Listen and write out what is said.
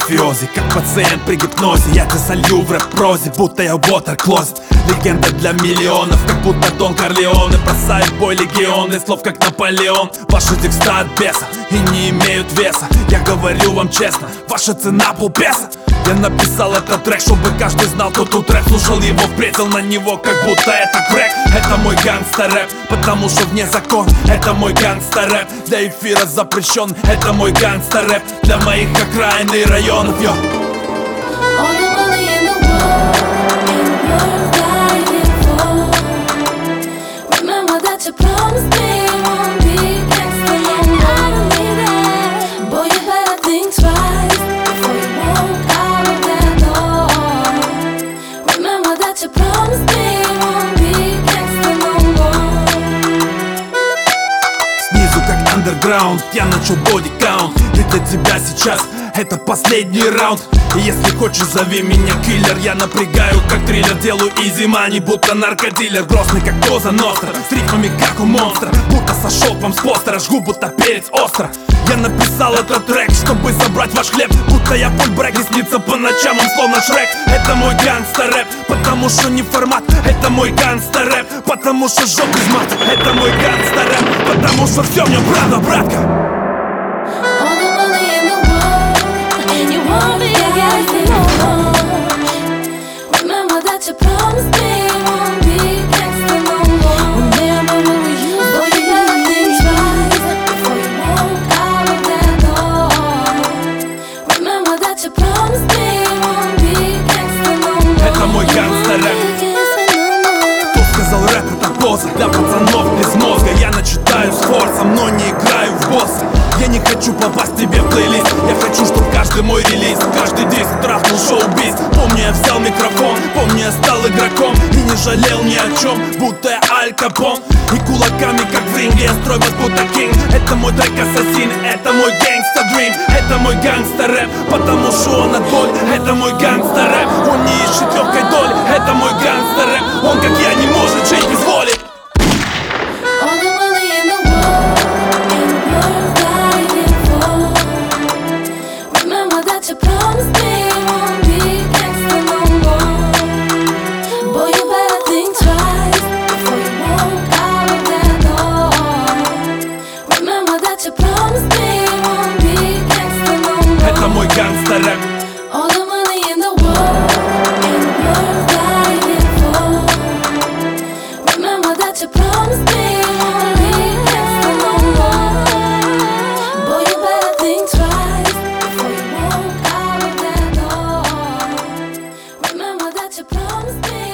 мафиози. Как пациент при гипнозе, я тебя солью в рэп-прозе, будто я water closet. Легенда для миллионов, как будто Дон Корлеоне. Бросает бой легионы, слов как Наполеон. Ваши текста от беса и не имеют веса. Я говорю вам честно, ваша цена полпеса. Я написал этот трек, чтобы каждый знал, кто тут рэп. Слушал его впредь, на него, как будто это крэк. Это мой гангстер-рэп, потому что вне закон. Это мой гангстер-рэп, для эфира запрещен. Это мой гангстер-рэп, для моих окраин и районов. Йо. Снизу как андерграунд, я начал бодикаунт. И для тебя сейчас это последний раунд. И если хочешь, зови меня киллер. Я напрягаю как триллер, делаю изи мани, будто наркодилер. Грозный как Коза Ностра, с рифмами как у монстра. Будто сошел к вам с постера, жгу будто перец остро. Я написал этот трек, чтобы забрать ваш хлеб. Будто я фульбрек и снится по ночам, он словно Шрек. Это мой гангстер-рэп, потому что не формат. Это мой гангстер-рэп, потому что жёг без мат. Это мой гангстер-рэп, потому что все мне правда, братка. Это мой гангстер-рэп. Кто сказал, рэп это поза для пацанов без мозга? Я начитаю с форсом, но не играю в босса. Я не хочу попасть тебе в плейлист. Я хочу, чтоб каждый мой релиз, каждый диск трахнул шоу-биз. Помню, я взял микрофон, помню, я стал игроком и не жалел ни о чем, будто я Аль Капон. И кулаками, как в ринге, я строю вас будто кинг. Это мой трек ассасин, это мой гангстер-дрим. Это мой гангстер-рэп, потому что он от боль. Это мой гангстер-рэп, он не ищет легкой доли. Это мой гангстер-рэп, он как я не может жить без воли. Это мой гангстер-рэп. All the money in the world, that you did for. Remember that you promised me you won't be gangsta no more. Boy, you better think twice before you walk out of that door. Remember that you promised me.